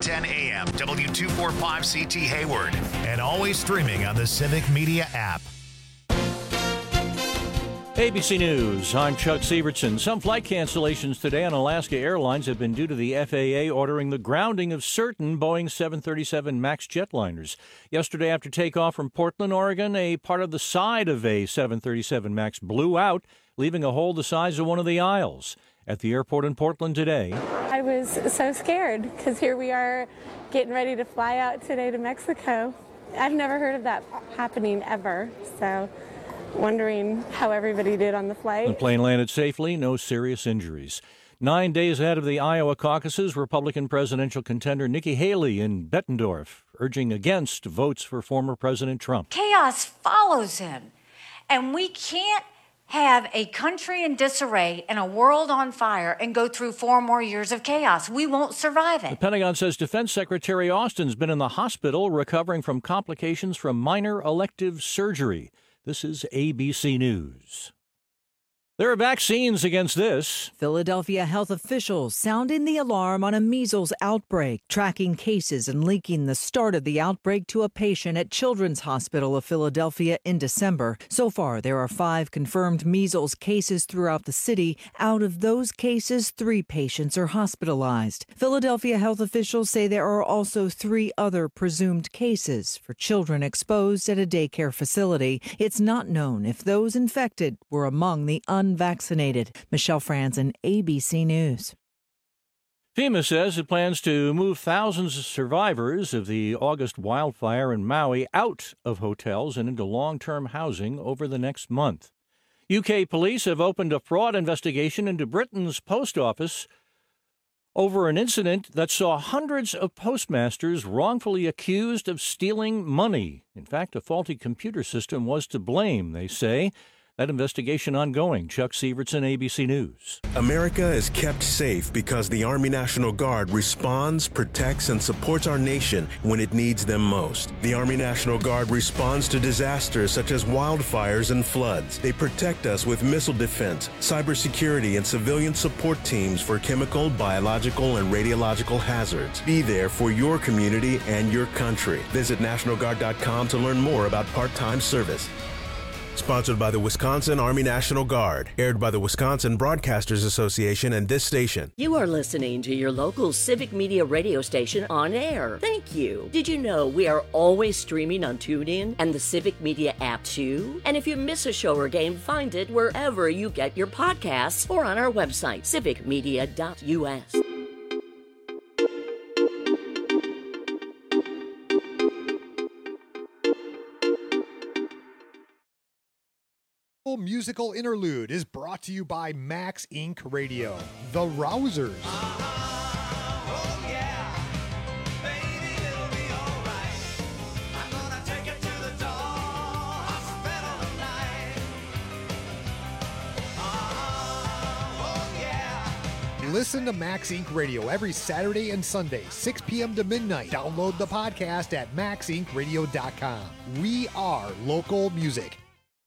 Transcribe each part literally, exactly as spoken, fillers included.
ten a.m. W two forty-five C T Hayward. And always streaming on the Civic Media app. A B C News, I'm Chuck Sievertson. Some flight cancellations today on Alaska Airlines have been due to the F A A ordering the grounding of certain Boeing seven thirty-seven MAX jetliners. Yesterday after takeoff from Portland, Oregon, a part of the side of a seven thirty-seven MAX blew out, leaving a hole the size of one of the aisles. At the airport in Portland today, I was so scared because here we are getting ready to fly out today to Mexico. I've never heard of that happening ever, so wondering how everybody did on the flight. The plane landed safely, no serious injuries. Nine days ahead of the Iowa caucuses, Republican presidential contender Nikki Haley in Bettendorf urging against votes for former President Trump. Chaos follows him, and we can't have a country in disarray and a world on fire and go through four more years of chaos. We won't survive it. The Pentagon says Defense Secretary Austin's been in the hospital recovering from complications from minor elective surgery. This is A B C News. There are vaccines against this. Philadelphia health officials sounding the alarm on a measles outbreak, tracking cases and linking the start of the outbreak to a patient at Children's Hospital of Philadelphia in December. So far, there are five confirmed measles cases throughout the city. Out of those cases, three patients are hospitalized. Philadelphia health officials say there are also three other presumed cases for children exposed at a daycare facility. It's not known if those infected were among the unvaccinated. Unvaccinated. Michelle Franzen, A B C News. FEMA says it plans to move thousands of survivors of the August wildfire in Maui out of hotels and into long-term housing over the next month. U K police have opened a fraud investigation into Britain's post office over an incident that saw hundreds of postmasters wrongfully accused of stealing money. In fact, a faulty computer system was to blame, they say. That investigation ongoing. Chuck Sievertson, A B C News. America is kept safe because the Army National Guard responds, protects, and supports our nation when it needs them most. The Army National Guard responds to disasters such as wildfires and floods. They protect us with missile defense, cybersecurity, and civilian support teams for chemical, biological, and radiological hazards. Be there for your community and your country. Visit National Guard dot com to learn more about part-time service. Sponsored by the Wisconsin Army National Guard. Aired by the Wisconsin Broadcasters Association and this station. You are listening to your local Civic Media radio station on air. Thank you. Did you know we are always streaming on TuneIn and the Civic Media app too? And if you miss a show or game, find it wherever you get your podcasts or on our website, civic media dot U S. Musical interlude is brought to you by Max Incorporated. Radio, The Rousers. Oh, yeah. Baby, it'll be all right. I'm gonna take it to the door. Hospital tonight. Oh, yeah. Listen to Max Incorporated. Radio every Saturday and Sunday, six p.m. to midnight. Download the podcast at max inc radio dot com. We are local music.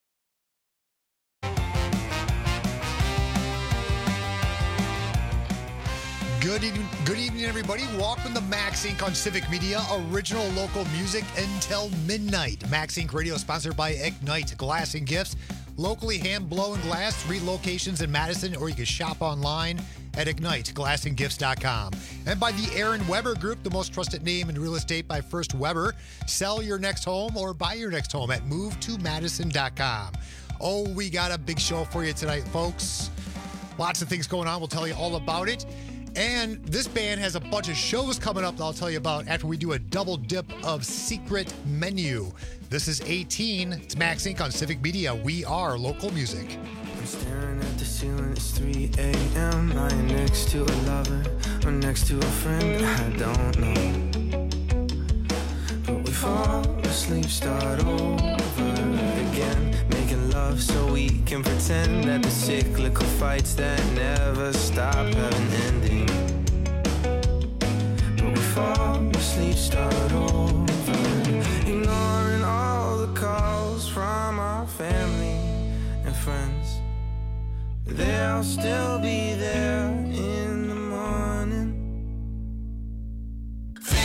Good evening, good evening, everybody. Welcome to Max Incorporated on Civic Media, original local music until midnight. Max Incorporated Radio is sponsored by Ignite Glass and Gifts, locally hand-blown glass, three locations in Madison, or you can shop online at ignite glass and gifts dot com. And by the Aaron Weber Group, the most trusted name in real estate by First Weber. Sell your next home or buy your next home at move to madison dot com. Oh, we got a big show for you tonight, folks. Lots of things going on. We'll tell you all about it. And this band has a bunch of shows coming up that I'll tell you about after we do a double dip of Secret Menu. This is eighteen. It's Max Incorporated on Civic Media. We are local music. I'm staring at the ceiling. It's three a.m. Lying next to a lover or next to a friend I don't know. But we fall asleep, start over again. Making love so we can pretend that the cyclical fights that never stop have an ending. But we fall asleep, start over, ignoring all the calls from our family and friends. They'll still be there in the morning.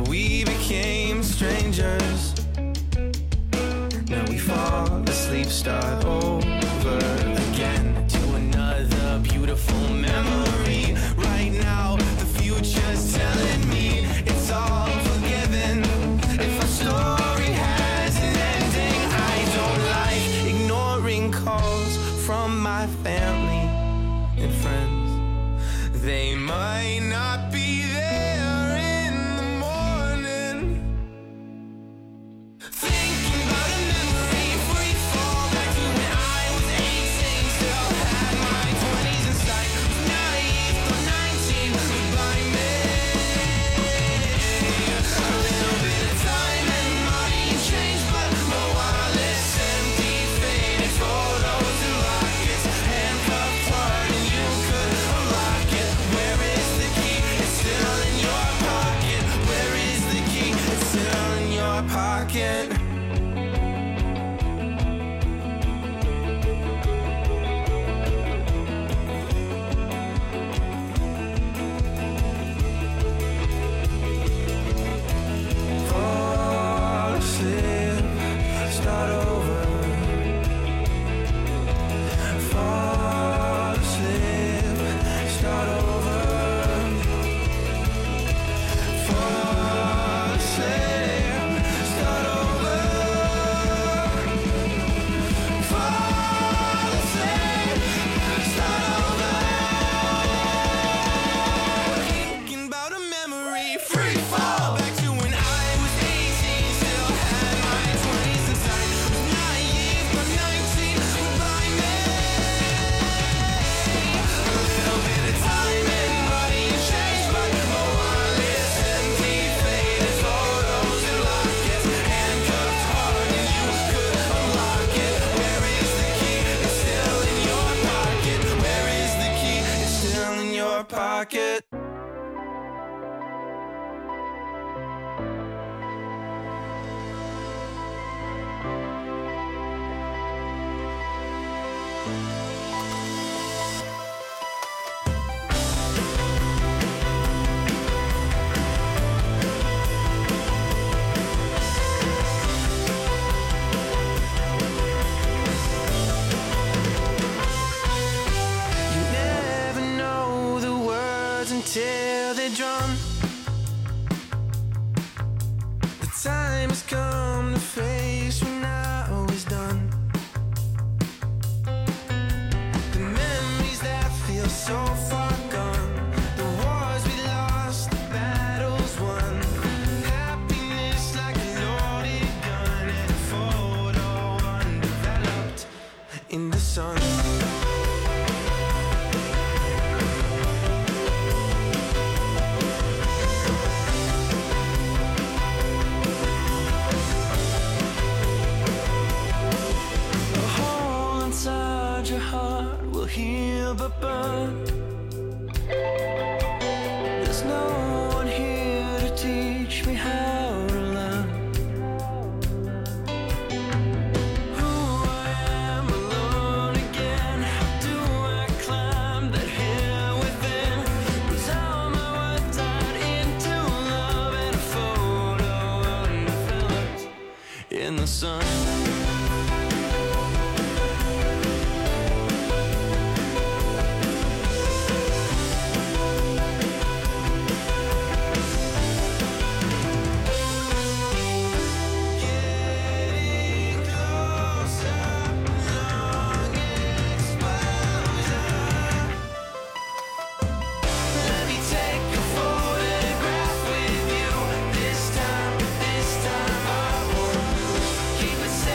we became strangers. Now we fall asleep, start over again to another beautiful memory. Right now, the future's telling me it's all forgiven. If a story has an ending, I don't like ignoring calls from my family and friends. They might not be there in the morning. Thinking about a memory, free fall back to when I was eighteen. Still had my twenties in sight. Was naive, thought nineteen was by me. A little bit of time and money changed, but my wallet's empty, faded photos and lockets, handcuffed heart, and you could unlock it. Where is the key? It's still in your pocket. Where is the key? It's still in your pocket. Fall asleep, start over. Fall asleep, start over. Fall asleep, start over. Fall asleep, start over. Thinking about a memory, free fall back to when I was eighteen. Still had my twenties in sight. Was naive, but nineteen was by me. A little bit of time and money changed, but my wallet's empty, faded photos and lockets, handcuffed heart, and you could unlock it. Where is the key? It's still in your pocket. Where is the key? It's still in your pocket. You never know the words until they're drawn. The time has come to face when now is done. The memories that feel so far gone, the wars we lost, the battles won. Happiness like a loaded gun and a photo undeveloped in the sun. A hole inside your heart will heal but burn. There's no one here to teach me how to learn. Who I am alone again. How do I climb that hill within? Was all my worth tied into love and a photo undeveloped in the sun? Getting closer, long exposure. Let me take a photograph with you. This time, this time I won't lose. Keep it safe.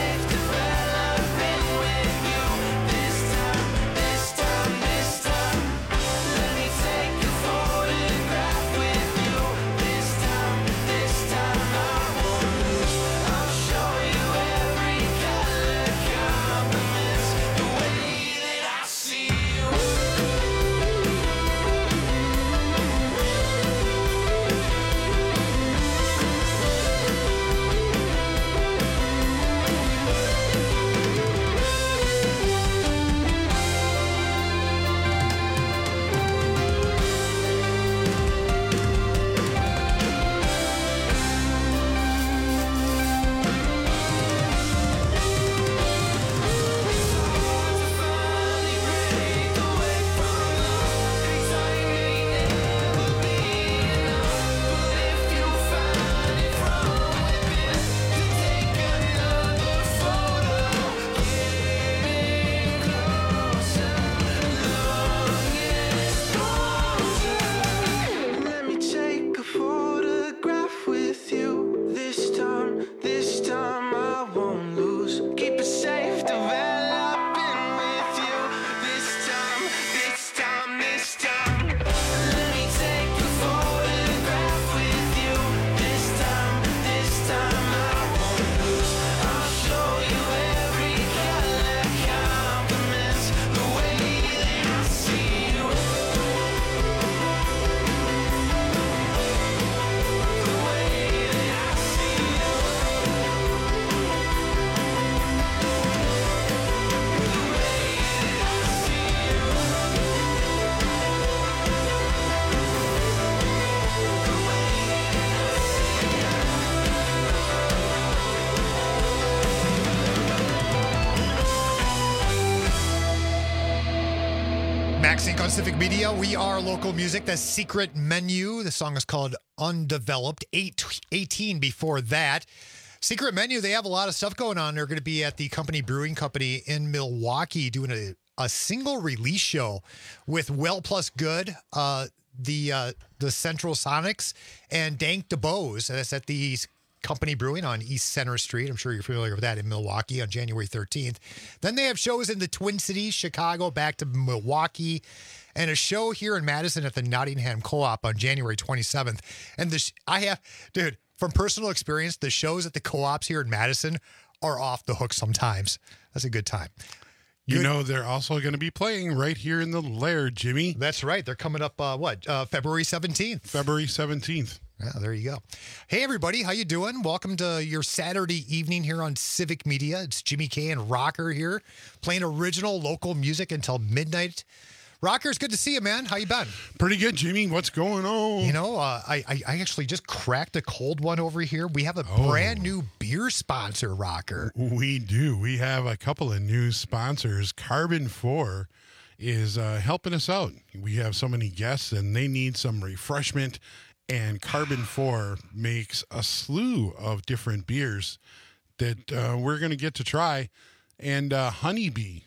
MaxInc on Civic Media. We are local music. The Secret Menu. The song is called Undeveloped. eight eighteen before that. Secret Menu, they have a lot of stuff going on. They're going to be at the Company Brewing Company in Milwaukee doing a, a single release show with Well Plus Good, uh, the uh, the Central Sonics, and Dank DeBose. That's at the Company Brewing on East Center Street. I'm sure you're familiar with that in Milwaukee on January thirteenth. Then they have shows in the Twin Cities, Chicago, back to Milwaukee, and a show here in Madison at the Nottingham Co-op on January twenty-seventh. And this, I have, dude, from personal experience, the shows at the co-ops here in Madison are off the hook sometimes. That's a good time. You Good. know, they're also going to be playing right here in the Lair, Jimmy. That's right. They're coming up, uh, what, uh, February seventeenth. February seventeenth. Yeah, there you go. Hey, everybody. How you doing? Welcome to your Saturday evening here on Civic Media. It's Jimmy K and Rocker here, playing original local music until midnight. Rocker, it's good to see you, man. How you been? Pretty good, Jimmy. What's going on? You know, uh, I, I I actually just cracked a cold one over here. We have a Oh. brand new beer sponsor, Rocker. We do. We have a couple of new sponsors. Carbon four is uh, helping us out. We have so many guests, and they need some refreshment. And Carbon four makes a slew of different beers that uh, we're going to get to try. And uh, Honeybee.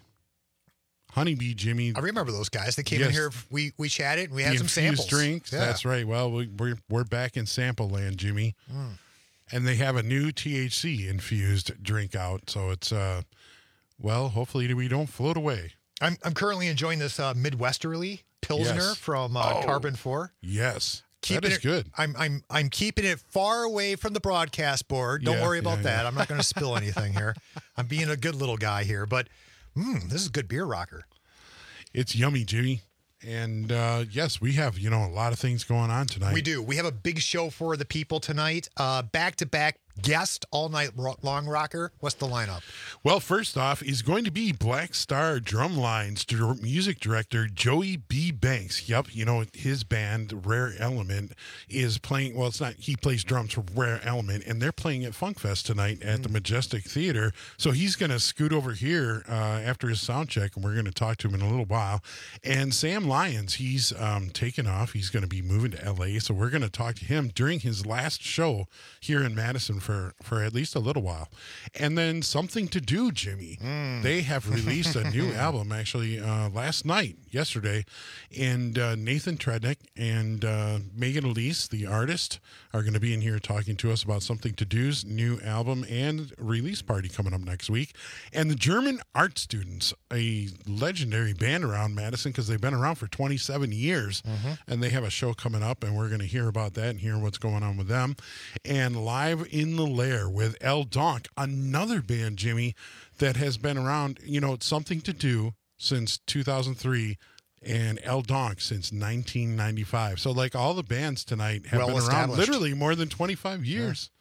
Honeybee, Jimmy. I remember those guys. They came Yes. in here. We we chatted. And we had the some infused samples. drinks. Yeah. That's right. Well, we, we're we're back in sample land, Jimmy. Mm. And they have a new T H C infused drink out. So it's uh, well, hopefully we don't float away. I'm I'm currently enjoying this uh, Midwesterly Pilsner Yes. from uh, Oh. Carbon four. Yes, Keeping that is it, good. I'm I'm I'm keeping it far away from the broadcast board. Don't Yeah, worry about yeah, that. yeah. I'm not going to spill anything here. I'm being a good little guy here, but mm, this is a good beer, Rocker. It's yummy, Jimmy. And uh, yes, we have you know a lot of things going on tonight. We do. We have a big show for the people tonight. Uh, back to back guest all night ro- long, Rocker. What's the lineup? Well, first off, is going to be Black Star Drumline's dir- music director, Joey B. Banks. Yep, you know, his band, Rare Element, is playing, well, it's not, he plays drums for Rare Element, and they're playing at Funk Fest tonight at the Majestic Theater. So he's going to scoot over here uh, after his sound check, and we're going to talk to him in a little while. And Sam Lyons, he's um, taken off. He's going to be moving to L A, so we're going to talk to him during his last show here in Madison for, for at least a little while. And then Something to Do, Jimmy. They have released a new album actually uh, last night, yesterday. And uh, Nathan Trednick and uh, Megan Elise, the artist, are going to be in here talking to us about Something to Do's new album and release party coming up next week. And the German Art Students, a legendary band around Madison because they've been around for twenty-seven years. And they have a show coming up, and we're going to hear about that and hear what's going on with them. And Live in the Lair with El Donk, another band, Jimmy, that has been around, you know, Something to Do since two thousand three and El Donk since nineteen ninety-five. So like all the bands tonight have Well been around established. literally more than twenty-five years.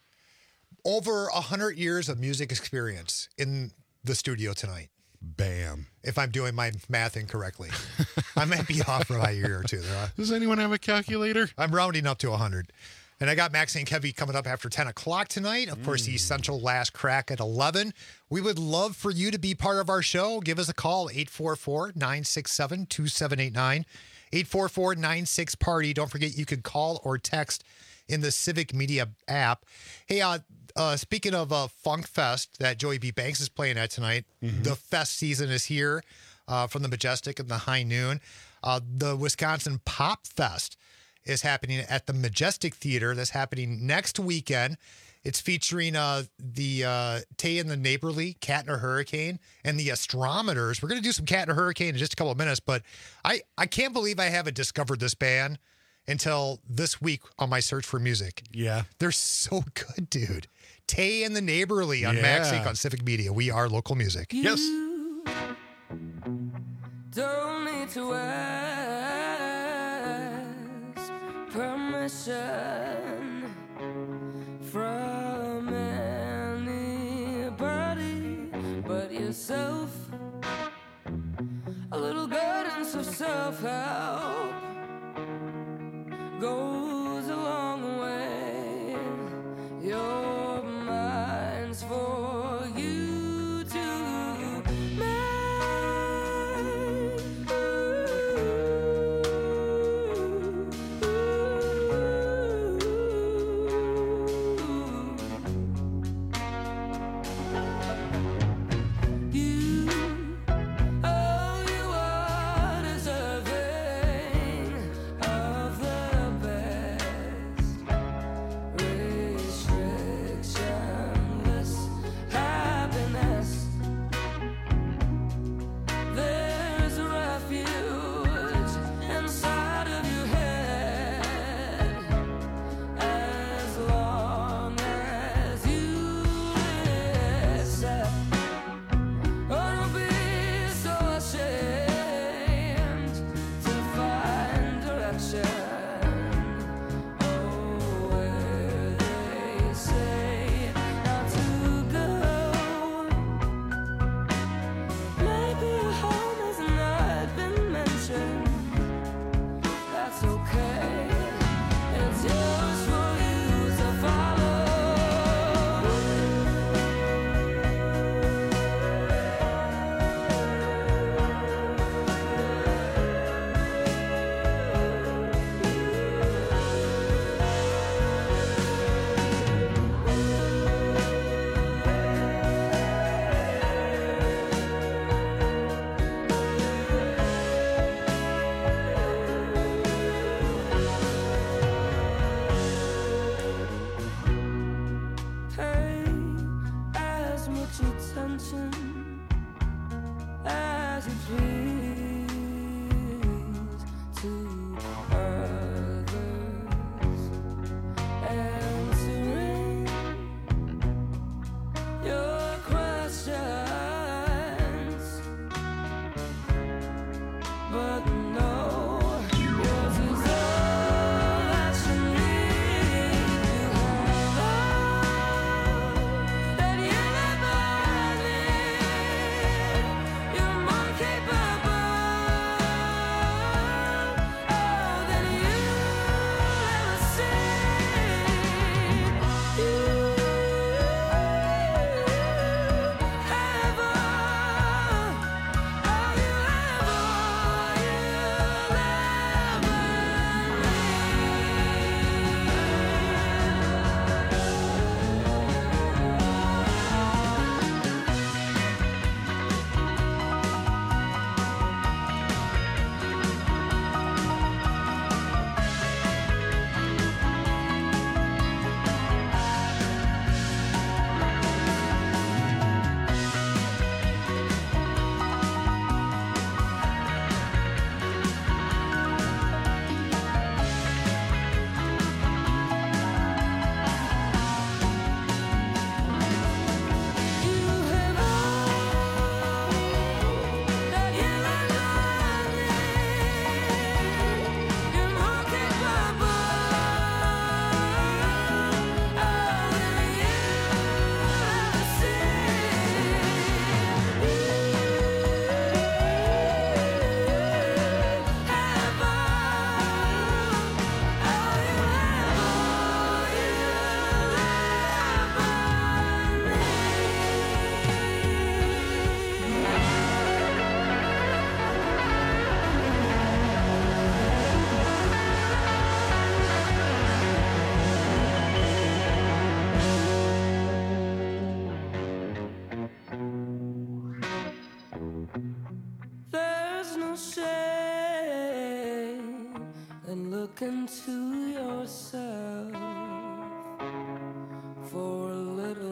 Over a hundred years of music experience in the studio tonight. Bam. If I'm doing my math incorrectly, I might be off for a year or two. There. Does anyone have a calculator? I'm rounding up to a hundred. And I got MaxInc Heavy coming up after ten o'clock tonight. Of course, the Essential Last Crack at eleven. We would love for you to be part of our show. Give us a call, eight four four, nine six seven, two seven eight nine, eight four four, nine six, party. Don't forget, you can call or text in the Civic Media app. Hey, uh, uh, speaking of uh, Funk Fest that Joey B. Banks is playing at tonight, the fest season is here uh, from the Majestic and the High Noon. Uh, the Wisconsin Pop Fest is happening at the Majestic Theater. That's happening next weekend. It's featuring uh, the uh, Tay and the Neighborly, Cat and her Hurricane, and the Astrometers. We're going to do some Cat and her Hurricane in just a couple of minutes, but I, I can't believe I haven't discovered this band until this week on my search for music. Yeah. They're so good, dude. Tay and the Neighborly on Yeah. MaxInc on Civic Media. We are local music. Yes. Don't need to ask permission from anybody but yourself. A little guidance of self-help goes a long way. Your mind's for you to make. Ooh.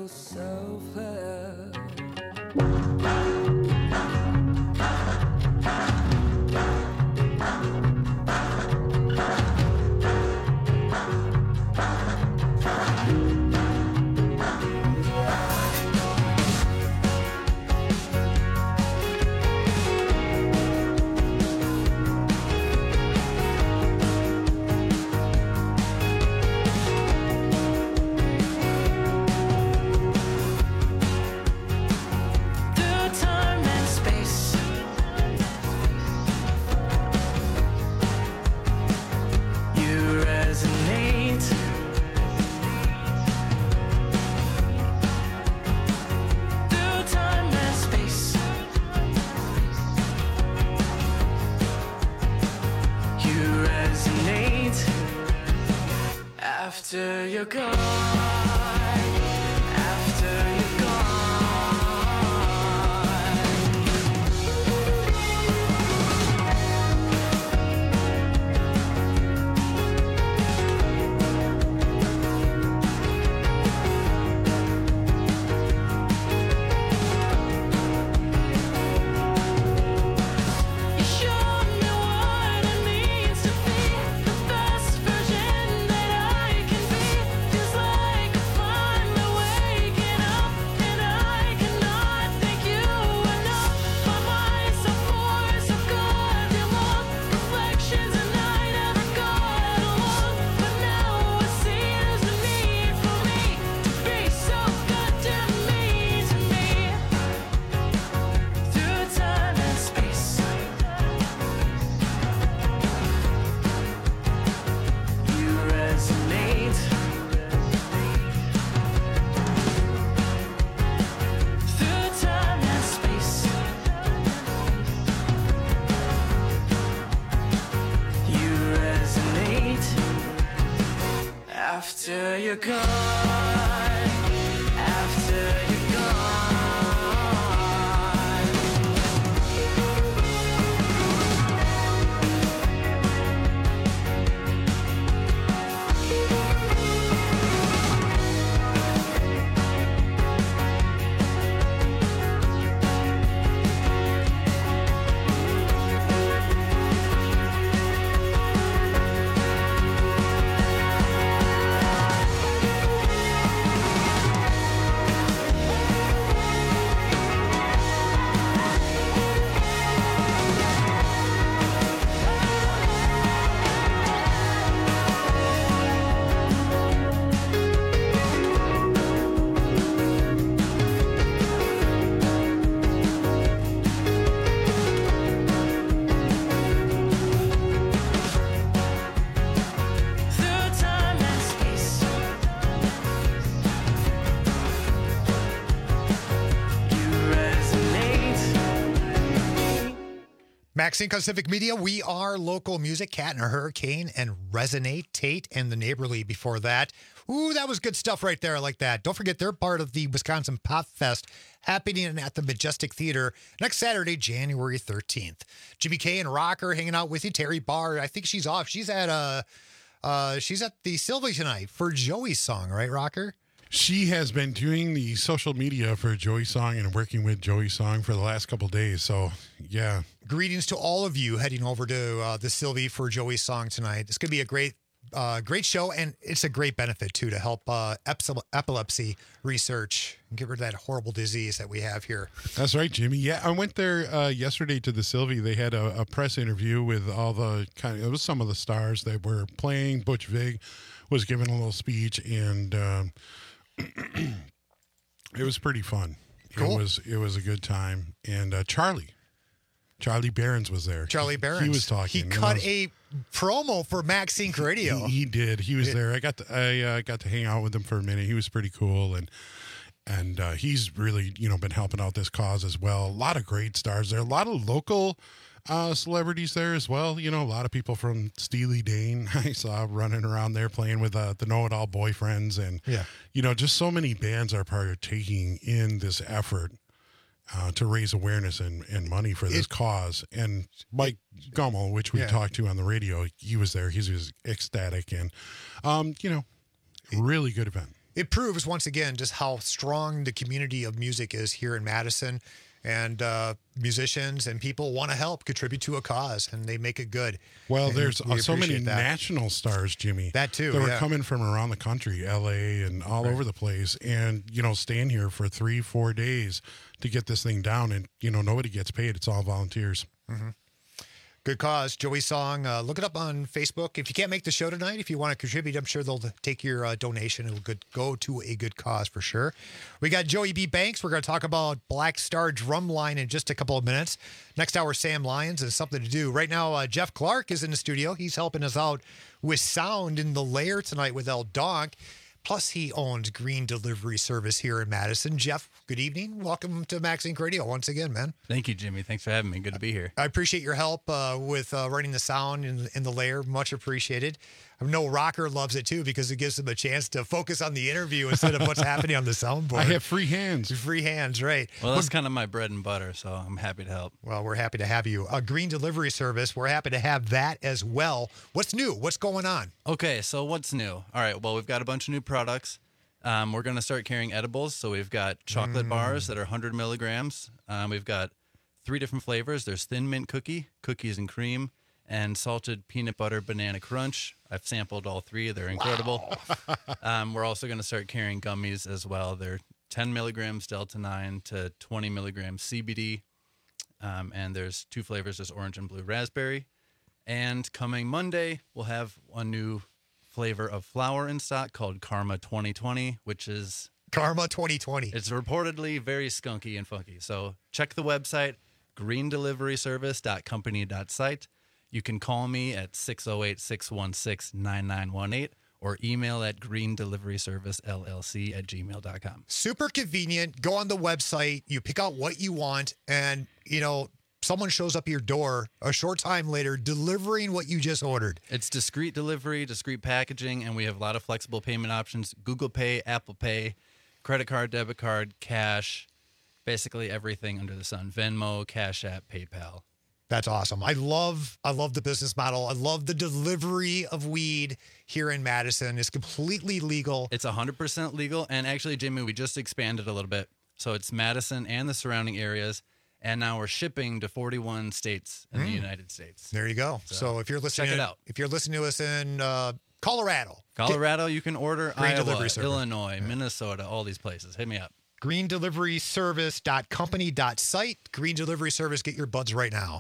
yourself after you're gone, after you're gone. You showed me what it means to be the best version that I can be. Feels like I finally waking up, and I cannot thank you enough. My mind's so poor, so goddamn long. Reflections and I never got along, but now I see there's no need for me to be so goddamn mean to me. Through time and space, you resonate. Through time and space, you resonate. After you're gone, after you're gone. Through time and space, you resonate. Maxine on Civic Media, we are local music. Cat and a Hurricane and Resonate. Tate and the Neighborly before that. Ooh, that was good stuff right there. I like that. Don't forget, they're part of the Wisconsin Pop Fest happening at the Majestic Theater next Saturday, January thirteenth. Jimmy K and Rocker hanging out with you. Terry Barr, I think she's off. She's at uh, uh, she's at the Sylvie tonight for Joey's song, right, Rocker? She has been doing the social media for Joey Song and working with Joey Song for the last couple days. So, yeah. Greetings to all of you heading over to uh, the Sylvie for Joey's song tonight. It's going to be a great, uh, great show, and it's a great benefit too to help uh, epsil- epilepsy research and get rid of that horrible disease that we have here. That's right, Jimmy. Yeah, I went there uh, yesterday to the Sylvie. They had a, a press interview with all the kind of, it was some of the stars that were playing. Butch Vig was giving a little speech, and um, it was pretty fun. Cool. It was it was a good time, and uh, Charlie. Charlie Barons was there. Charlie Barons. He was talking. He and cut I was- a promo for Max Inc Radio. He, he did. He was Yeah. there. I got to, I uh, got to hang out with him for a minute. He was pretty cool, and and uh, he's really you know been helping out this cause as well. A lot of great stars there. A lot of local uh, celebrities there as well. You know, a lot of people from Steely Dan I saw running around there playing with uh, the Know It All Boyfriends, and Yeah. you know, just so many bands are partaking in this effort. Uh, to raise awareness and, and money for this It- cause. And Mike Gummel, which we Yeah. talked to on the radio, he was there. He was ecstatic and, um, you know, really good event. It proves once again just how strong the community of music is here in Madison, and uh, musicians and people want to help contribute to a cause, and they make it good. Well, And there's we uh, so many appreciate that. national stars, Jimmy. That too, That were yeah. coming from around the country, L A and all Right. over the place, and you know, staying here for three, four days to get this thing down, and you know, nobody gets paid. It's all volunteers. Mm-hmm. Good cause. Joey's song. Uh, look it up on Facebook. If you can't make the show tonight, if you want to contribute, I'm sure they'll take your uh, donation. It'll good, go to a good cause for sure. We got Joey B. Banks. We're going to talk about Black Star Drumline in just a couple of minutes. Next hour, Sam Lyons and Something to Do. Right now, uh, Jeff Clark is in the studio. He's helping us out with sound in the lair tonight with El Donk. Plus, he owns Green Delivery Service here in Madison. Jeff, good evening. Welcome to Max Inc Radio once again, man. Thank you, Jimmy. Thanks for having me. Good to be here. I appreciate your help uh, with uh, writing the sound in, in the lair. Much appreciated. I know Rocker loves it too because it gives him a chance to focus on the interview instead of what's happening on the soundboard. I have free hands. Free hands, right. Well, that's kind of my bread and butter, so I'm happy to help. Well, we're happy to have you. A Green Delivery Service, we're happy to have that as well. What's new? What's going on? Okay, so what's new? All right, well, we've got a bunch of new products. Um, we're going to start carrying edibles. So we've got chocolate Mm. bars that are one hundred milligrams. Um, we've got three different flavors. There's thin mint cookie, cookies and cream, and salted peanut butter banana crunch. I've sampled all three. They're incredible. um, we're also going to start carrying gummies as well. They're ten milligrams Delta nine to twenty milligrams C B D. Um, and there's two flavors. There's orange and blue raspberry. And coming Monday, we'll have one new flavor of flower in stock called Karma twenty twenty, which is Karma twenty twenty. It's reportedly very skunky and funky. So check the website, green delivery service dot company dot site. You can call me at six oh eight, six one six, nine nine one eight or email at green delivery service L L C at gmail dot com. Super convenient. Go on the website, you pick out what you want, and, you know, someone shows up at your door a short time later delivering what you just ordered. It's discreet delivery, discreet packaging, and we have a lot of flexible payment options. Google Pay, Apple Pay, credit card, debit card, cash, basically everything under the sun. Venmo, Cash App, PayPal. That's awesome. I love I love the business model. I love the delivery of weed here in Madison. It's completely legal. It's one hundred percent legal. And actually, Jimmy, we just expanded a little bit. So it's Madison and the surrounding areas. And now we're shipping to forty-one states in the Mm. United States. There you go. So, So, if you're listening, check it out. If you're listening to us in uh, Colorado, Colorado, you can order Green Iowa, Delivery Service. Illinois, Minnesota, all these places. Hit me up. green delivery service dot company dot site. Green Delivery Service, get your buds right now.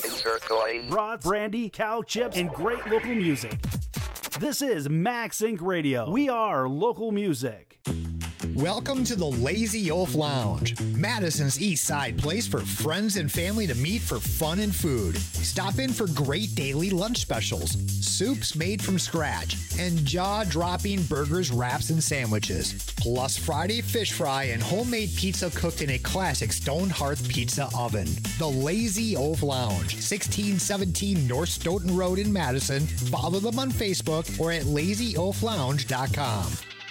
Broad, brandy, cow chips, and great local music. This is Max Inc Radio. We are local music. Welcome to the Lazy Oaf Lounge, Madison's East Side place for friends and family to meet for fun and food. Stop in for great daily lunch specials, soups made from scratch, and jaw-dropping burgers, wraps, and sandwiches. Plus Friday fish fry and homemade pizza cooked in a classic stone hearth pizza oven. The Lazy Oaf Lounge, sixteen seventeen North Stoughton Road in Madison. Follow them on Facebook or at lazy oaf lounge dot com.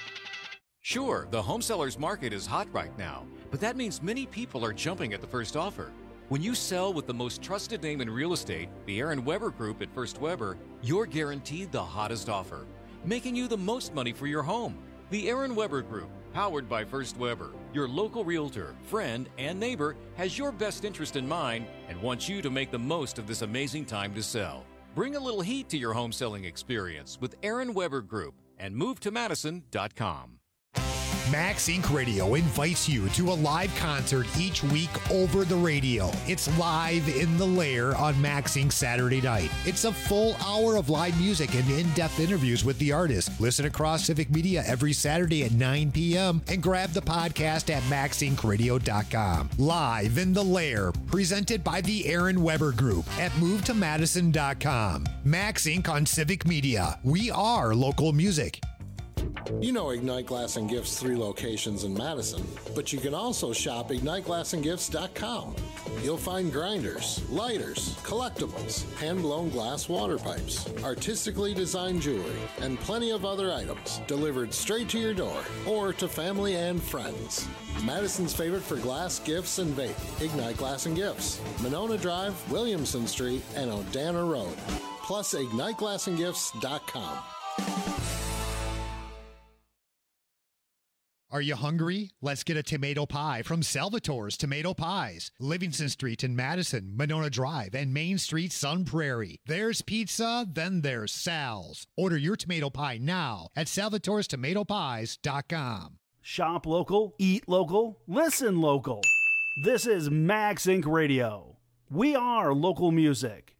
Sure, the home seller's market is hot right now, but that means many people are jumping at the first offer. When you sell with the most trusted name in real estate, the Aaron Weber Group at First Weber, you're guaranteed the hottest offer, making you the most money for your home. The Aaron Weber Group, powered by First Weber, your local realtor, friend, and neighbor, has your best interest in mind and wants you to make the most of this amazing time to sell. Bring a little heat to your home selling experience with Aaron Weber Group and move to madison dot com. Max Inc Radio invites you to a live concert each week over the radio. It's live in the lair on Max Inc Saturday night. It's a full hour of live music and in-depth interviews with the artist. Listen across Civic Media every Saturday at nine p.m. and grab the podcast at max inc radio dot com. Live in the lair, presented by the Aaron Weber Group at move to madison dot com. Max Inc on Civic Media. We are local music. You know Ignite Glass and Gifts' three locations in Madison, but you can also shop ignite glass and gifts dot com. You'll find grinders, lighters, collectibles, hand-blown glass water pipes, artistically designed jewelry, and plenty of other items delivered straight to your door or to family and friends. Madison's favorite for glass, gifts, and vape, Ignite Glass and Gifts, Monona Drive, Williamson Street, and Odana Road. Plus ignite glass and gifts dot com. Are you hungry? Let's get a tomato pie from Salvatore's Tomato Pies. Livingston Street in Madison, Monona Drive, and Main Street, Sun Prairie. There's pizza, then there's Sal's. Order your tomato pie now at salvatores tomato pies dot com. Shop local, eat local, listen local. This is Max Incorporated. Radio. We are local music.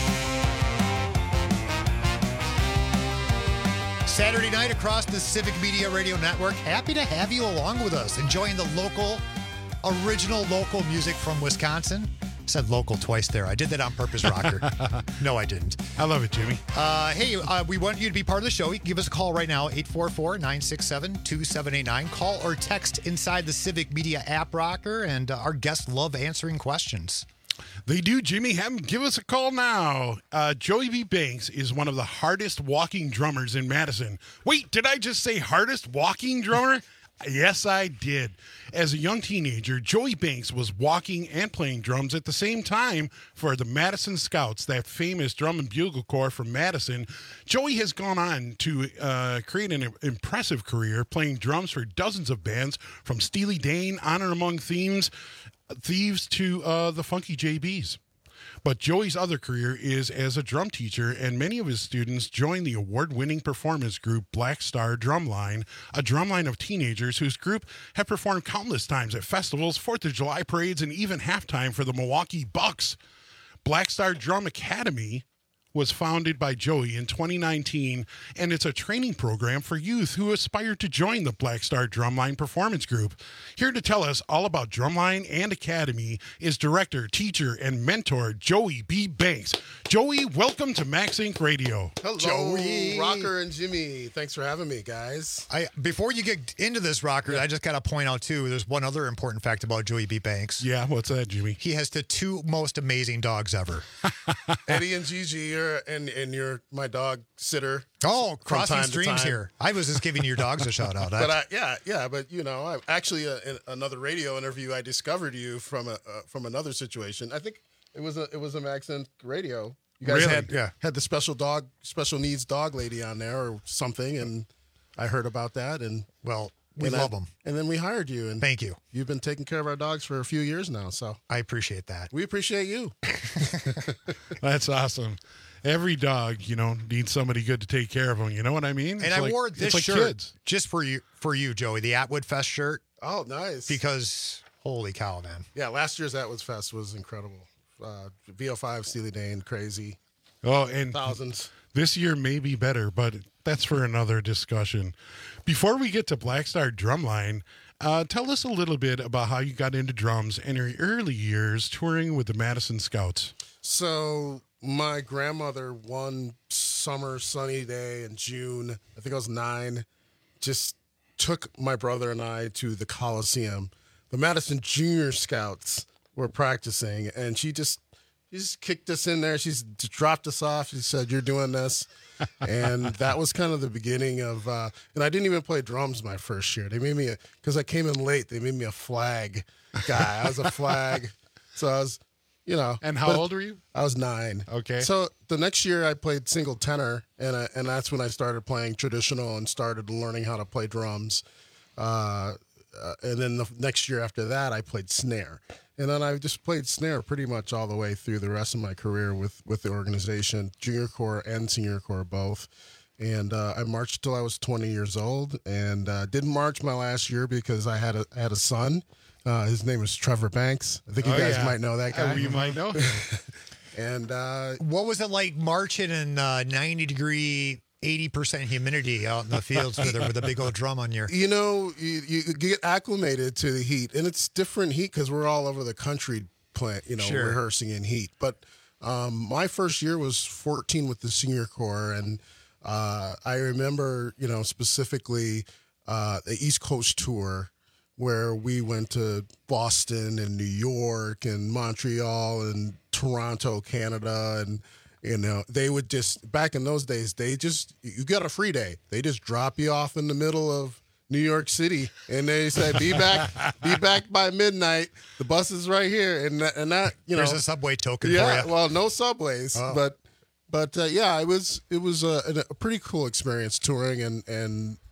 Saturday night across the Civic Media Radio Network. Happy to have you along with us, enjoying the local, original local music from Wisconsin. I said local twice there. I did that on purpose, Rocker. No, I didn't. I love it, Jimmy. Uh, hey, uh, we want you to be part of the show. You can give us a call right now, eight four four, nine six seven, two seven eight nine. Call or text inside the Civic Media app, Rocker, and uh, our guests love answering questions. They do, Jimmy. Have them give us a call now. Uh, Joey B. Banks is one of the hardest walking drummers in Madison. Wait, did I just say hardest walking drummer? Yes, I did. As a young teenager, Joey Banks was walking and playing drums at the same time for the Madison Scouts, that famous drum and bugle corps from Madison. Joey has gone on to uh, create an impressive career playing drums for dozens of bands, from Steely Dan, Honor Among Thieves, Thieves to uh, the Funky J Bs. But Joey's other career is as a drum teacher, and many of his students join the award-winning performance group Black Star Drumline, a drumline of teenagers whose group have performed countless times at festivals, fourth of July parades, and even halftime for the Milwaukee Bucks. Black Star Drum Academy was founded by Joey in twenty nineteen, and it's a training program for youth who aspire to join the Black Star Drumline Performance Group. Here to tell us all about Drumline and Academy is director, teacher, and mentor Joey B. Banks. Joey, welcome to Max Inc Radio. Hello, Joey. Rocker and Jimmy. Thanks for having me, guys. I before you get into this, Rocker, yeah. I just got to point out, too, there's one other important fact about Joey B. Banks. Yeah, what's that, Jimmy? He has the two most amazing dogs ever. Eddie and Gigi are, and, and you're my dog sitter. Oh, crossing streams here. I was just giving your dogs a shout out. But I, yeah, yeah, but you know, I, actually, uh, in another radio interview, I discovered you from a uh, from another situation. I think it was a it was a Max Inc Radio. You guys really? had yeah. had the special dog, special needs dog lady on there or something, and I heard about that, and well, we and love I, them. And then we hired you, and thank you. You've been taking care of our dogs for a few years now, so I appreciate that. We appreciate you. That's awesome. Every dog, you know, needs somebody good to take care of them. You know what I mean? And it's I like, wore this like shirt kids. just for you, for you, Joey, the Atwood Fest shirt. Oh, nice. Because holy cow, man. Yeah, last year's Atwood Fest was incredible. Uh, V O five, Steely Dan, crazy. Oh, and thousands. This year may be better, but that's for another discussion. Before we get to Black Star Drumline, uh, tell us a little bit about how you got into drums and your early years touring with the Madison Scouts. So my grandmother, one summer sunny day in June, I think I was nine, just took my brother and I to the Coliseum. The Madison Junior Scouts were practicing, and she just she just kicked us in there. She's just dropped us off. She said, "You're doing this." And that was kind of the beginning of, uh, and I didn't even play drums my first year. They made me, because I came in late, they made me a flag guy. I was a flag. So I was, you know. And how old were you? I was nine. Okay. So the next year I played single tenor, and I, and that's when I started playing traditional and started learning how to play drums. Uh, uh, and then the next year after that, I played snare. And then I just played snare pretty much all the way through the rest of my career with, with the organization, junior corps and senior corps both. And uh, I marched till I was twenty years old, and uh, didn't march my last year because I had a I had a son. Uh, his name is Trevor Banks. I think you oh, guys yeah. might know that guy. Uh, you might know. And uh, what was it like marching in uh, ninety degree, eighty percent humidity out in the fields with, a, with a big old drum on your? You know, you, you get acclimated to the heat, and it's different heat because we're all over the country playing, you know, Sure. rehearsing in heat. But um, my first year was fourteen with the senior corps, and uh, I remember, you know, specifically uh, the East Coast tour, where we went to Boston and New York and Montreal and Toronto, Canada, and you know, they would just, back in those days, they just, you got a free day. They just drop you off in the middle of New York City, and they said, be back, be back by midnight. The bus is right here. And that, and that you know. There's a subway token yeah, for you. well, no subways, Oh. but, but uh, yeah, it was, it was a, a pretty cool experience touring and, and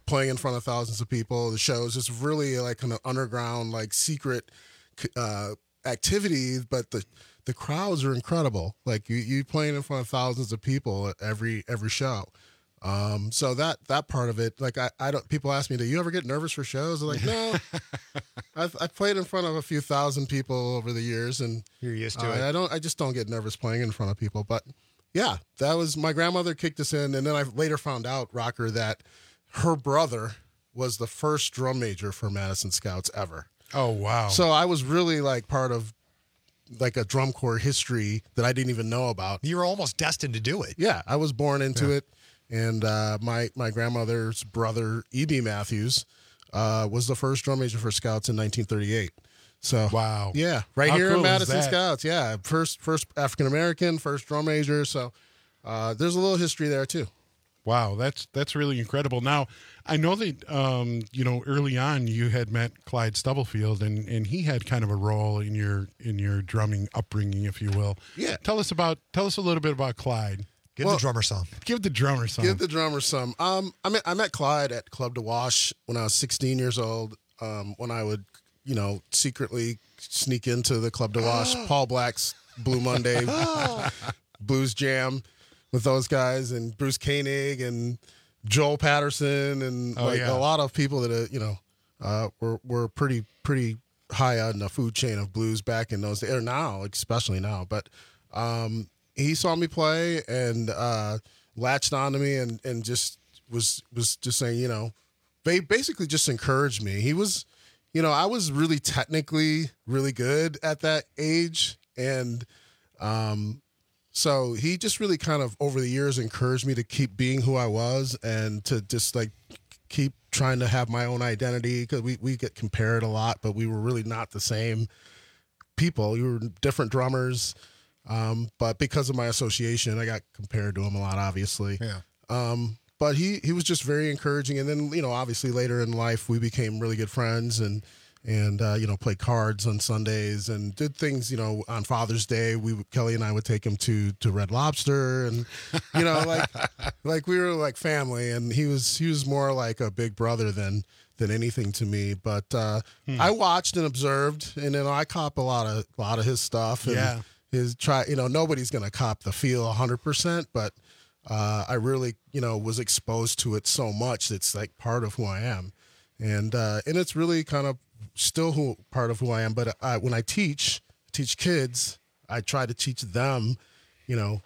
playing in front of thousands of people. The shows, it's really like an underground, like secret uh, activity, but the the crowds are incredible. Like you you playing in front of thousands of people at every every show. Um, so that that part of it, like I, I don't. People ask me, do you ever get nervous for shows? I'm like, no. I've I've played in front of a few thousand people over the years, and you're used to uh, it. I don't. I just don't get nervous playing in front of people. But yeah, that was my grandmother kicked us in, and then I later found out, Rocker, that her brother was the first drum major for Madison Scouts ever. Oh wow! So I was really like part of like a drum corps history that I didn't even know about. You were almost destined to do it. Yeah, I was born into Yeah. it. And uh, my my grandmother's brother, E B Matthews, uh, was the first drum major for Scouts in nineteen thirty-eight. So wow, yeah, right How here cool in is Madison that? Scouts, yeah, first first African American, first drum major. So uh, there's a little history there too. Wow, that's that's really incredible. Now, I know that um, you know early on you had met Clyde Stubblefield, and, and he had kind of a role in your in your drumming upbringing, if you will. Yeah. Tell us about tell us a little bit about Clyde. Give Well, the drummer some. Give the drummer some. Give the drummer some. Um, I met I met Clyde at Club de Wash when I was sixteen years old. Um, when I would, you know, secretly sneak into the Club de Wash, Paul Black's Blue Monday blues jam with those guys, and Bruce Koenig and Joel Patterson, and Oh, like yeah. a lot of people that uh, you know uh, were were pretty pretty high on the food chain of blues back in those days, or now, especially now. But um, he saw me play and uh, latched onto me, and, and just was was just saying, you know, ba- basically just encouraged me. He was, you know, I was really technically really good at that age, and um, so he just really kind of over the years encouraged me to keep being who I was and to just like keep trying to have my own identity, because we, we get compared a lot, but we were really not the same people. We were different drummers. Um, but because of my association, I got compared to him a lot, obviously. Yeah. Um, but he, he was just very encouraging. And then, you know, obviously later in life, we became really good friends and, and, uh, you know, played cards on Sundays and did things, you know, on Father's Day, we, would- Kelly and I would take him to, to Red Lobster, and, you know, like, like we were like family, and he was, he was more like a big brother than, than anything to me. But, uh, Hmm. I watched and observed, and then I cop a lot of, a lot of his stuff. And, Yeah. his try, you know, nobody's going to cop the feel one hundred percent, but uh, I really, you know, was exposed to it so much. It's like part of who I am. And uh, and it's really kind of still who part of who I am. But I, when I teach, teach kids, I try to teach them, you know,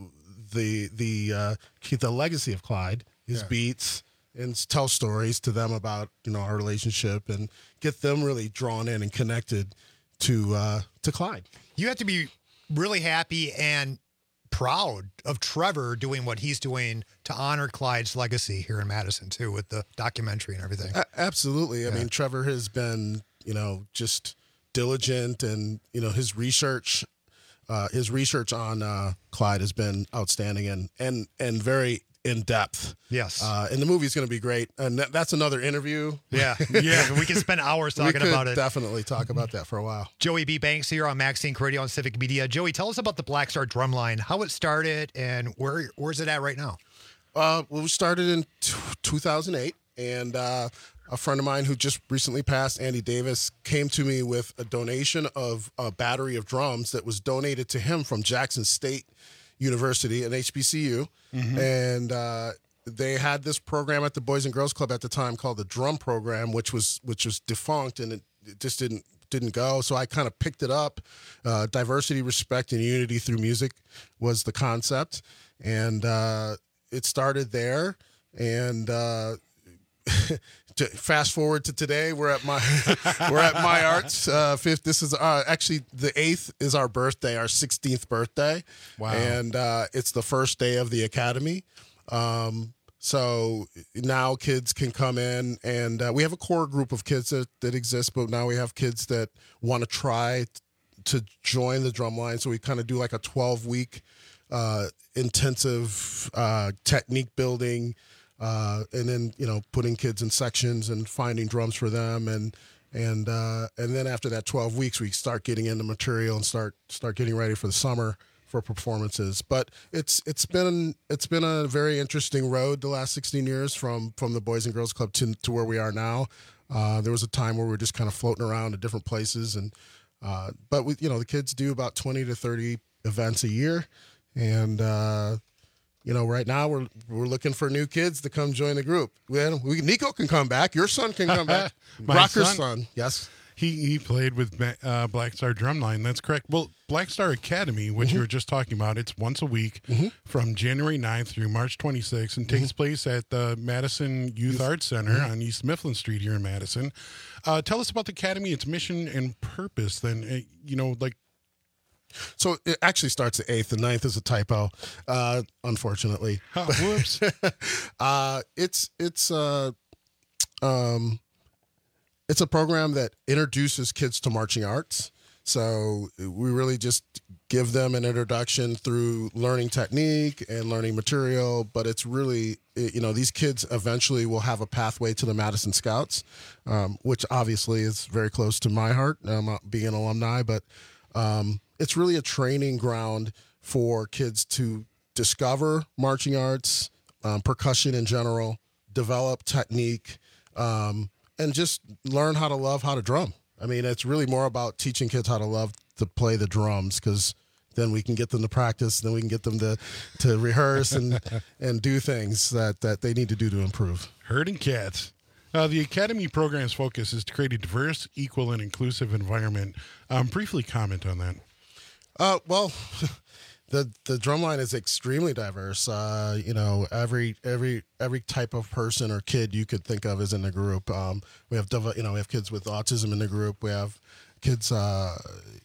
the the uh, keep the legacy of Clyde, his Yeah. beats, and s- tell stories to them about, you know, our relationship, and get them really drawn in and connected to uh, to Clyde. You have to be really happy and proud of Trevor doing what he's doing to honor Clyde's legacy here in Madison too, with the documentary and everything. A- absolutely. I Yeah. mean, Trevor has been, you know, just diligent, and, you know, his research, uh, his research on uh, Clyde has been outstanding and, and, and very in depth. Yes. Uh, and the movie's going to be great. And that, that's another interview. Yeah. Yeah. We can spend hours We talking could about it. definitely talk about that for a while. Joey B. Banks here on Max Inc Radio and Civic Media. Joey, tell us about the Black Star Drumline, how it started, and where where's it at right now? Uh, well, we started in t- two thousand eight, and uh, a friend of mine who just recently passed, Andy Davis, came to me with a donation of a battery of drums that was donated to him from Jackson State University and H B C U. Mhm. And uh, they had this program at the Boys and Girls Club at the time called the Drum Program, which was which was defunct, and it, it just didn't didn't go. So I kind of picked it up. Uh, diversity, respect, and unity through music was the concept, and uh, it started there. And uh, to fast forward to today, we're at my we're at my arts uh, fifth. This is uh, actually the eighth is our birthday, our sixteenth birthday. Wow. And uh, it's the first day of the academy. Um, so now kids can come in, and uh, we have a core group of kids that, that exist, but now we have kids that want to try t- to join the drumline. So we kind of do like a twelve week uh, intensive uh, technique building, uh, and then, you know, putting kids in sections and finding drums for them. And, and, uh, and then after that twelve weeks, we start getting into material and start, start getting ready for the summer for performances. But it's it's been it's been a very interesting road the last sixteen years from from the Boys and Girls Club to to where we are now. Uh, there was a time where we were just kind of floating around at different places, and uh, but we you know the kids do about twenty to thirty events a year, and uh, you know right now we're we're looking for new kids to come join the group. Well, we, Nico can come back. Your son can come back. My Rocker's son, son, yes. He he played with uh, Black Star Drumline. That's correct. Well, Black Star Academy, which Mm-hmm. you were just talking about, it's once a week Mhm. from January ninth through March twenty-sixth and Mm-hmm. takes place at the Madison Youth Arts Center Mhm. on East Mifflin Street here in Madison. Uh, tell us about the Academy, its mission and purpose. Then, uh, you know, like. So it actually starts at eighth. The ninth is a typo, uh, unfortunately. Oh, whoops. uh, it's it's uh, um, it's a program that introduces kids to marching arts. So we really just give them an introduction through learning technique and learning material. But it's really, you know, these kids eventually will have a pathway to the Madison Scouts, um, which obviously is very close to my heart, um, being an alumni. But um, it's really a training ground for kids to discover marching arts, um, percussion in general, develop technique, um, and just learn how to love how to drum. I mean, it's really more about teaching kids how to love to play the drums, because then we can get them to practice, then we can get them to, to rehearse and and do things that, that they need to do to improve. Herding cats. Uh, the Academy program's focus is to create a diverse, equal, and inclusive environment. Um, briefly comment on that. Uh, well, the the drumline is extremely diverse. Uh, you know, every every every type of person or kid you could think of is in the group. Um, we have dev- you know we have kids with autism in the group. We have kids uh,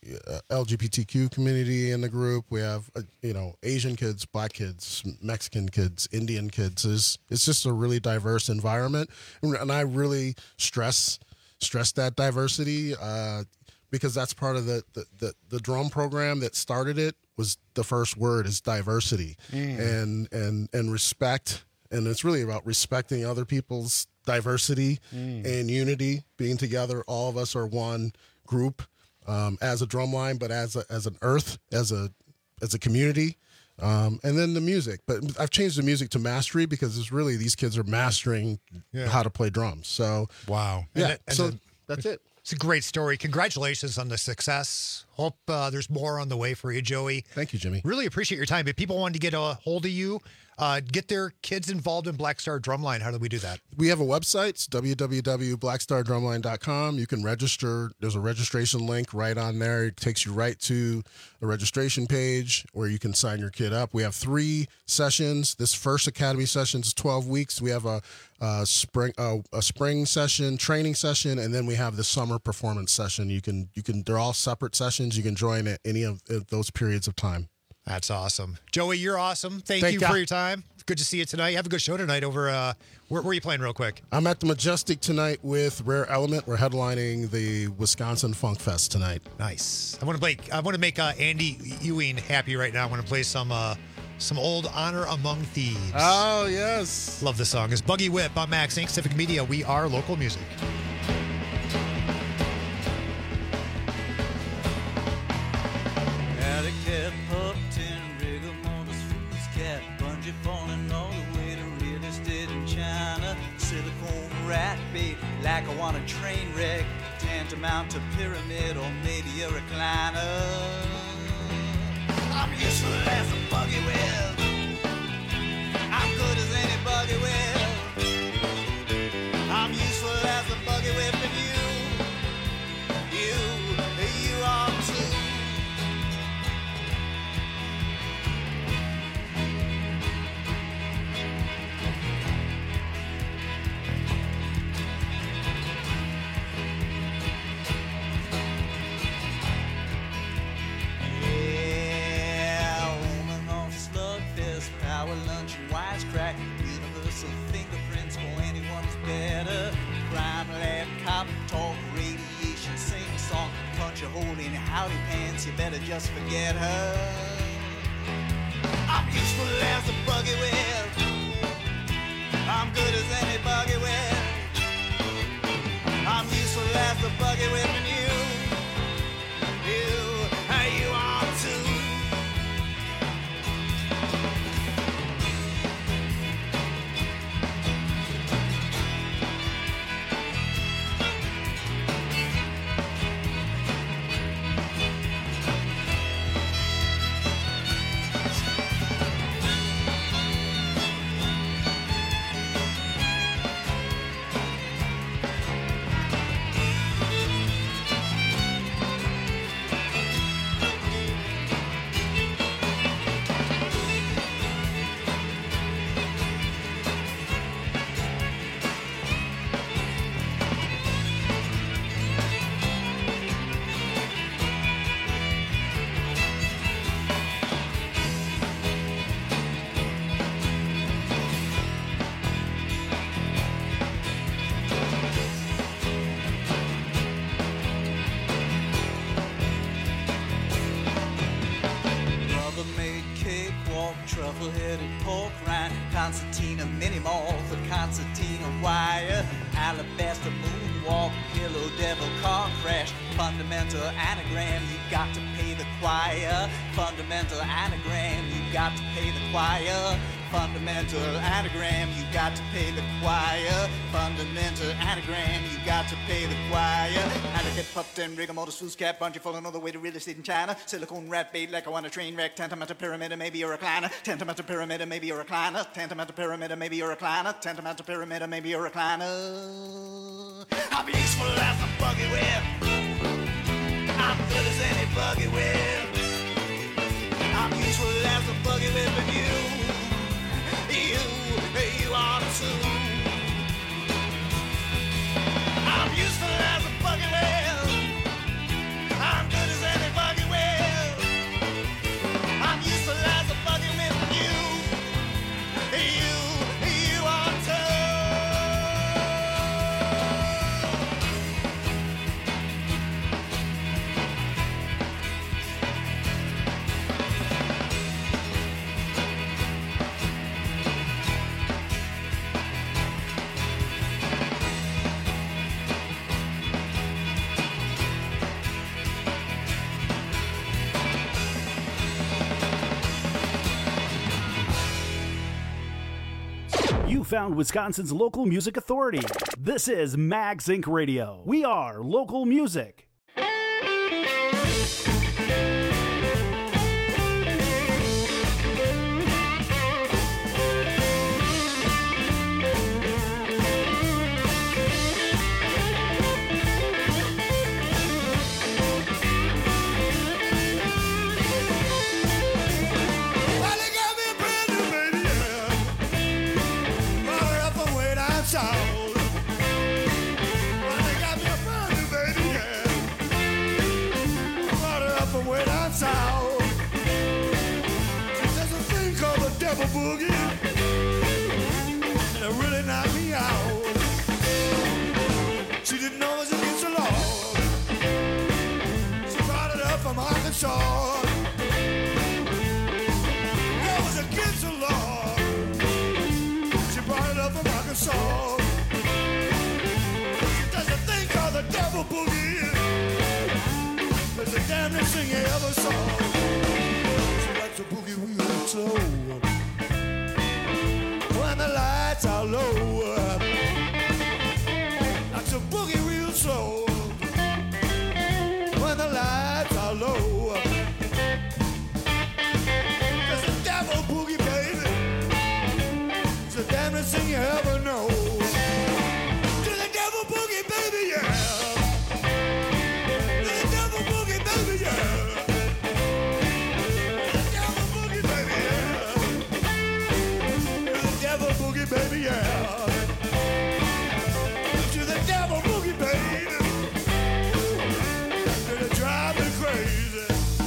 L G B T Q community in the group. We have uh, you know Asian kids, Black kids, Mexican kids, Indian kids. It's it's just a really diverse environment, and I really stress stress that diversity. Uh, Because that's part of the, the, the, the drum program that started it. Was the first word is diversity Mm. and and and respect, and it's really about respecting other people's diversity Mm. and unity, being together. All of us are one group um, as a drumline, but as a, as an earth, as a as a community, um, and then the music. But I've changed the music to mastery because it's really these kids are mastering Yeah. how to play drums. So wow, yeah. And, and so the- that's it. It's a great story. Congratulations on the success. Hope uh, there's more on the way for you, Joey. Thank you, Jimmy. Really appreciate your time. If people wanted to get a hold of you, uh, get their kids involved in Black Star Drumline, how do we do that? We have a website. It's w w w dot black star drumline dot com. You can register. There's a registration link right on there. It takes you right to the registration page where you can sign your kid up. We have three sessions. This first academy session is twelve weeks. We have a, a spring a, a spring session, training session, and then we have the summer performance session. You can you can they're all separate sessions. You can join at any of those periods of time. That's awesome. Joey, you're awesome. Thank, Thank you ya. for your time. It's good to see you tonight. Have a good show tonight over, uh, where, where are you playing real quick? I'm at the Majestic tonight with Rare Element. We're headlining the Wisconsin Funk Fest tonight. Nice. I want to play, I want to make uh, Andy Ewing happy right now. I want to play some uh, some old Honor Among Thieves. Oh, yes. Love this song. It's Buggy Whip on Max Incorporated. Civic Media. We are local music. Alley cat, pup, tin, rigor, mortis, fruits, cat, bungee, falling all the way to real estate in China. Silicone rat bait, like I want a train wreck, tantamount to pyramid or maybe a recliner. I'm useful as a buggy whip. I'm good as any buggy whip. I'm useful as a buggy whip, and you, you, you are too. Yeah, woman on slugfest, power lunch and wisecrack, universal fingerprints for anyone who's better. Crime lab, cop talk, radiation, sing song, punch a hole in your howdy pants. You better just forget her. I'm useful as a buggy whip. I'm good as any buggy whip. I'm useful as a buggy whip, and you, you, you are too. devil car crash. Fundamental anagram, you got to pay the choir. Fundamental anagram, you got to pay the choir. Fundamental anagram, you got to pay the choir. Fundamental anagram, you got to pay the choir. And I get puffed and rigor mortis, foolscap, bungee falling all the way to real estate in China. Silicone rat bait like I want a train wreck. Tantamount to pyramid, maybe a recliner. Tantamount to pyramid, maybe a recliner. Tantamount to pyramid, maybe a recliner. Tantamount to pyramid, maybe a recliner. I'm useful as a buggy whip. I'm good as any buggy whip. I'm useful as a buggy whip, and you, you, you are too. I'm useful as a buggy whip. I'm good as any buggy whip. I'm useful as a buggy whip, and you, you, you are too. You found Wisconsin's local music authority. This is Max Incorporated. Radio. We are local music. Boogie, and it really knocked me out. She didn't know it was against the law. She brought it up from Arkansas. It was against the law. She brought it up from Arkansas. She does a thing called the devil boogie. It's the damnedest thing you ever saw. She likes a boogie real slow. When the lights are low, like a boogie real slow. When the lights are low, there's a devil boogie, baby. It's the damnedest thing you ever know. To the devil boogie, baby, yeah. To the devil boogie, baby, yeah. Baby, yeah. To the devil boogie, baby. Gonna drive me crazy.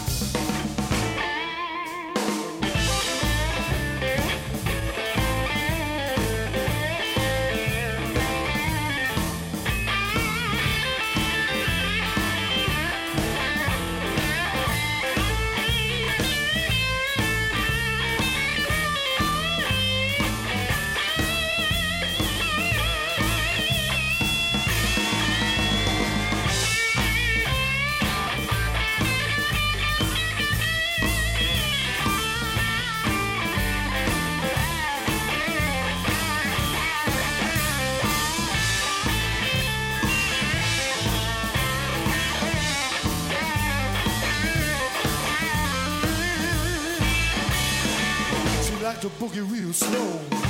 To boogie real slow.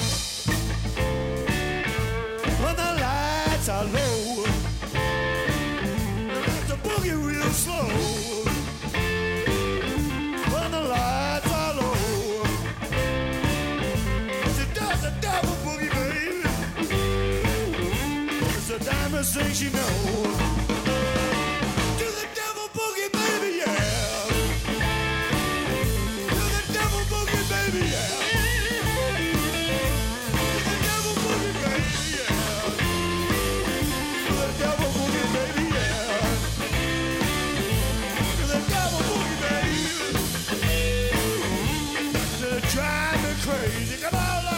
When the lights are low, to boogie real slow. When the lights are low, she does the devil boogie, baby. It's the damnedest thing she knows. To the devil boogie, baby, yeah. To the devil boogie, baby, yeah. Crazy, come on now.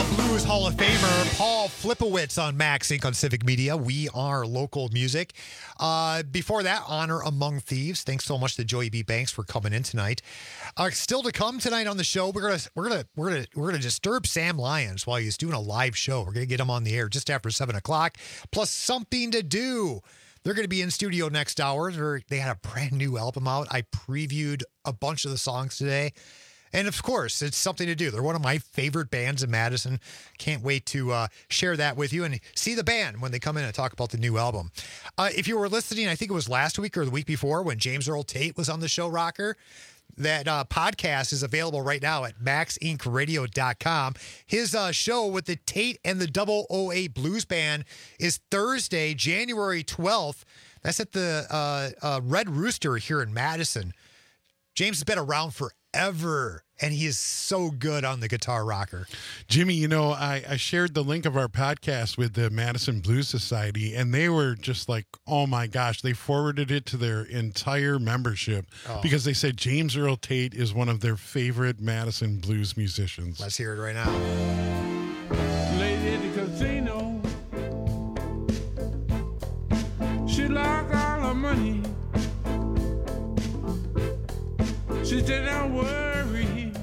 Blues Hall of Famer Paul Flipowitz on Max Incorporated on Civic Media. We are local music. Uh, before that, Honor Among Thieves. Thanks so much to Joey B. Banks for coming in tonight. Uh, still to come tonight on the show, we're gonna we're gonna we're gonna we're gonna disturb Sam Lyons while he's doing a live show. We're gonna get him on the air just after seven o'clock. Plus something to do. They're going to be in studio next hour. They're, they had a brand new album out. I previewed a bunch of the songs today. And of course, it's something to do. They're one of my favorite bands in Madison. Can't wait to uh, share that with you and see the band when they come in and talk about the new album. Uh, if you were listening, I think it was last week or the week before when James Earl Tate was on the show, Rocker, that uh, podcast is available right now at max inc radio dot com. His uh, show with the Tate and the double oh eight Blues Band is Thursday, January twelfth. That's at the uh, uh, Red Rooster here in Madison. James has been around forever, and he is so good on the guitar, Rocker. Jimmy, you know, I, I shared the link of our podcast with the Madison Blues Society, and they were just like, oh my gosh, they forwarded it to their entire membership oh. because they said James Earl Tate is one of their favorite Madison blues musicians. Let's hear it right now. Lady at the casino, she lost all her money. She said, don't worry,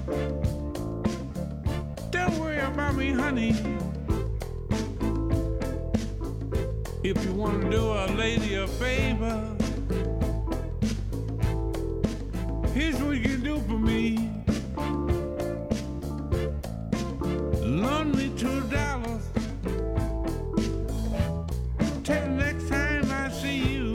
don't worry about me, honey. If you want to do a lady a favor, here's what you can do for me. Loan me two dollars till the next time I see you.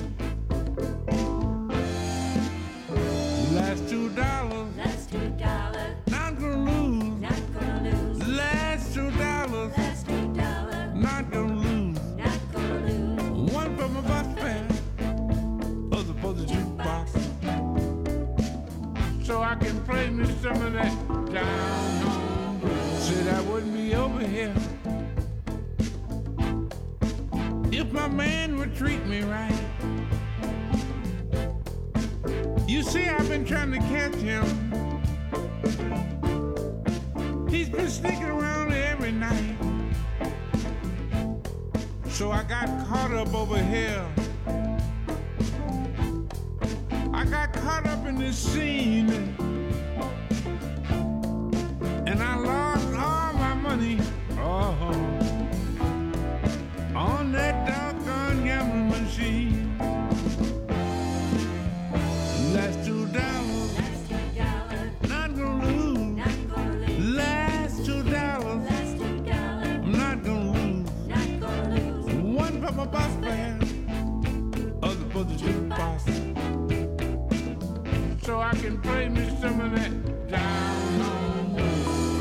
Last two dollars. Last two dollars. Not gonna lose. Not gonna lose. Last two dollars. Last two dollars. Not gonna lose. Not gonna lose. One for my bus fare, other for the jukebox, so I can play me some of that down home blues. Said I wouldn't be over here if my man would treat me right. You see, I've been trying to catch him. He's been sneaking around every night. So I got caught up over here. I got caught up in this scene. And I lost all my money. Oh, on that doggone gambling machine. Last two dollars. Last two dollars. Not gonna lose. Not gonna lose. Last two dollars. Last two dollars. I'm not gonna lose. Not gonna lose. One for my bus fare, other for the jukebox, so I can play me some of that down home blues.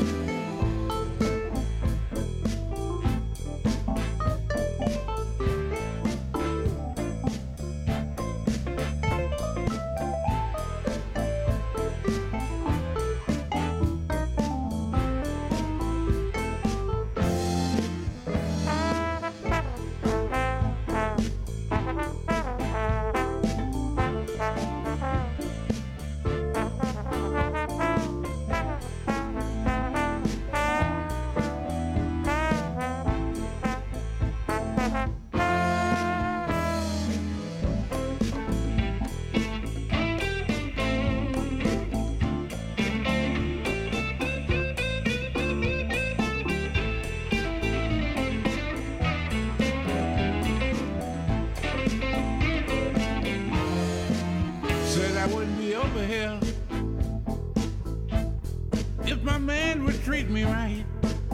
Treat me right.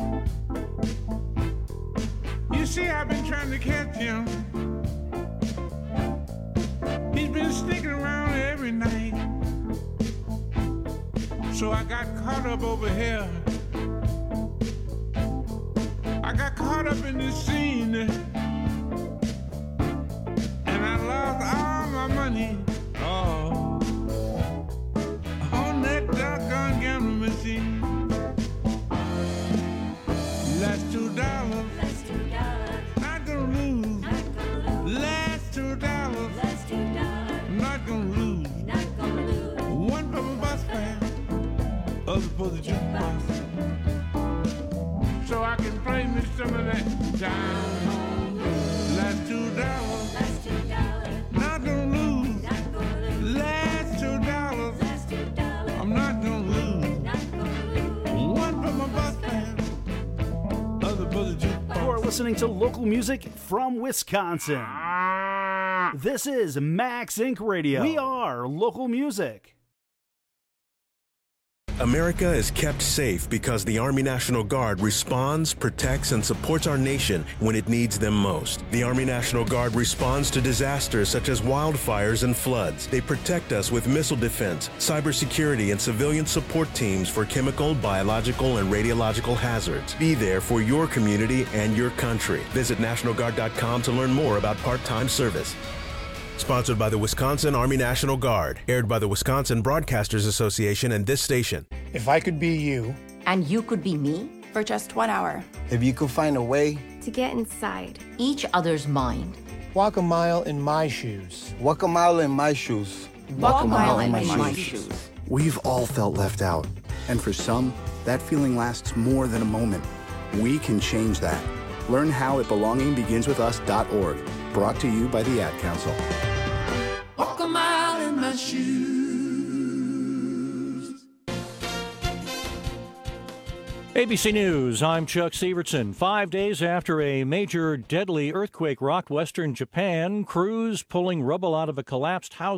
You see, I've been trying to catch him. He's been sneaking around every night. So I got caught up over here. I got caught up in this scene. And I lost all my money. Oh, on that doggone gambling machine. Last two dollars. Last two dollars. Not gonna lose. Not gonna lose. Last two dollars. Last two dollars. Not gonna lose. Not gonna lose. One for my bus fare, other for the jukebox, so I can play me some of that down home blues. Last two dollars, last two dollars, not gonna lose. Not gonna lose. Last two dollars, last two dollars, I'm not gonna lose. Not gonna lose. One for my bus fare, other for the jukebox. You're listening to local music from Wisconsin. This is Max Inc Radio. We are local music. America is kept safe because the Army National Guard responds, protects, and supports our nation when it needs them most. The Army National Guard responds to disasters such as wildfires and floods. They protect us with missile defense, cybersecurity, and civilian support teams for chemical, biological, and radiological hazards. Be there for your community and your country. Visit National Guard dot com to learn more about part-time service. Sponsored by the Wisconsin Army National Guard. Aired by the Wisconsin Broadcasters Association and this station. If I could be you. And you could be me? For just one hour. If you could find a way. To get inside. Each other's mind. Walk a mile in my shoes. Walk a mile in my shoes. Walk, Walk a mile, mile in, in my, my shoes. shoes. We've all felt left out. And for some, that feeling lasts more than a moment. We can change that. Learn how at belonging begins with us dot org. Brought to you by the Ad Council. Walk a mile in my shoes. A B C News, I'm Chuck Severson. Five days after a major deadly earthquake rocked western Japan, crews pulling rubble out of a collapsed house